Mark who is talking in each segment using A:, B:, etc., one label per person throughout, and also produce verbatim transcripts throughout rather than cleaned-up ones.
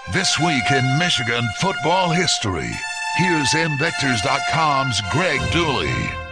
A: This week in Michigan football history, here's M Vectors dot com's Greg Dooley.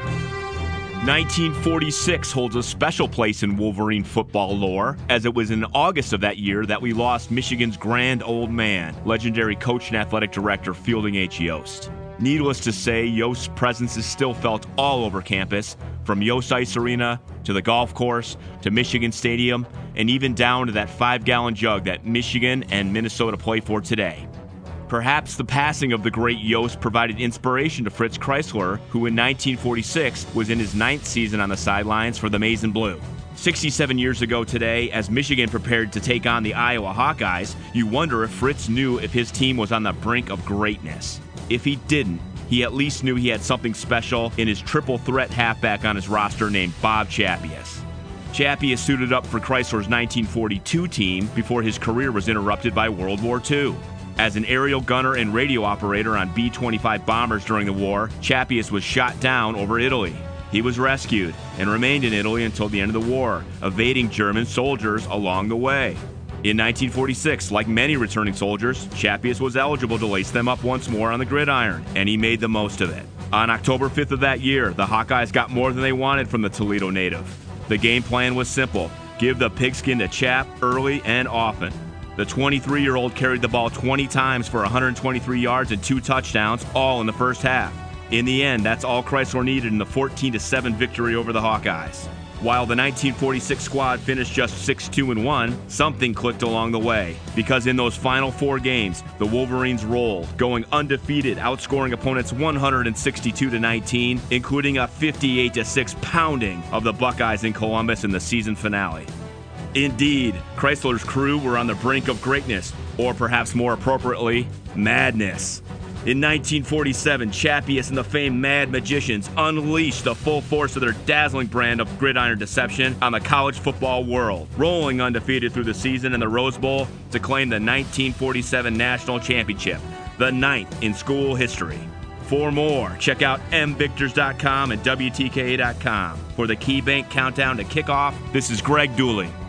B: nineteen forty-six holds a special place in Wolverine football lore, as it was in August of that year that we lost Michigan's grand old man, legendary coach and athletic director Fielding H. Yost. Needless to say, Yost's presence is still felt all over campus, from Yost Ice Arena to the golf course to Michigan Stadium, and even down to that five-gallon jug that Michigan and Minnesota play for today. Perhaps the passing of the great Yost provided inspiration to Fritz Kreisler, who in nineteen forty-six was in his ninth season on the sidelines for the Maize and Blue. sixty-seven years ago today, as Michigan prepared to take on the Iowa Hawkeyes, you wonder if Fritz knew if his team was on the brink of greatness. If he didn't, he at least knew he had something special in his triple threat halfback on his roster named Bob Chappius. Chappius suited up for Kreisler's nineteen forty-two team before his career was interrupted by World War Two. As an aerial gunner and radio operator on B twenty-five bombers during the war, Chappius was shot down over Italy. He was rescued and remained in Italy until the end of the war, evading German soldiers along the way. In nineteen forty-six, like many returning soldiers, Chappius was eligible to lace them up once more on the gridiron, and he made the most of it. On October fifth of that year, the Hawkeyes got more than they wanted from the Toledo native. The game plan was simple: give the pigskin to Chap early and often. The twenty-three-year-old carried the ball twenty times for one hundred twenty-three yards and two touchdowns, all in the first half. In the end, that's all Kreisler needed in the fourteen to seven victory over the Hawkeyes. While the nineteen forty-six squad finished just six two and one, something clicked along the way, because in those final four games, the Wolverines rolled, going undefeated, outscoring opponents one hundred sixty-two to nineteen, including a fifty-eight to six pounding of the Buckeyes in Columbus in the season finale. Indeed, Kreisler's crew were on the brink of greatness, or perhaps more appropriately, madness. In nineteen forty-seven, Chappius and the famed Mad Magicians unleashed the full force of their dazzling brand of gridiron deception on the college football world, rolling undefeated through the season in the Rose Bowl to claim the nineteen forty-seven National Championship, the ninth in school history. For more, check out M Vectors dot com and W T K A dot com. For the KeyBank Countdown to Kickoff, this is Greg Dooley.